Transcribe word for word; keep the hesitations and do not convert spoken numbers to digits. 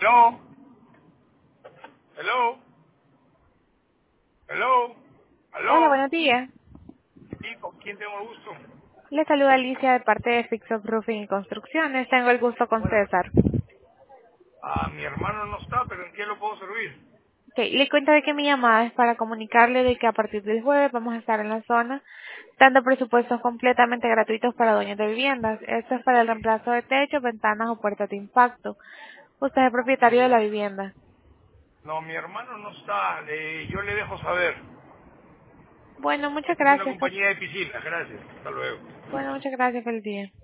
Hello. Hello. Hello. Hola, Hello. buenos días. Sí, ¿con quién tengo el gusto? Le saluda Alicia de parte de Fix Up Roofing y Construcciones. Tengo el gusto con Bueno, César. ah, mi hermano no está, pero ¿en qué lo puedo servir? Ok, le cuento de que mi llamada es para comunicarle de que a partir del jueves vamos a estar en la zona dando presupuestos completamente gratuitos para dueños de viviendas. Esto es para el reemplazo de techos, ventanas o puertas de impacto. Usted es el propietario de la Mm, vivienda. No, mi hermano no está. eh, yo le dejo saber. Bueno, muchas Esta es una gracias. compañía de piscinas. Gracias. Hasta luego. Bueno, muchas gracias. Feliz día.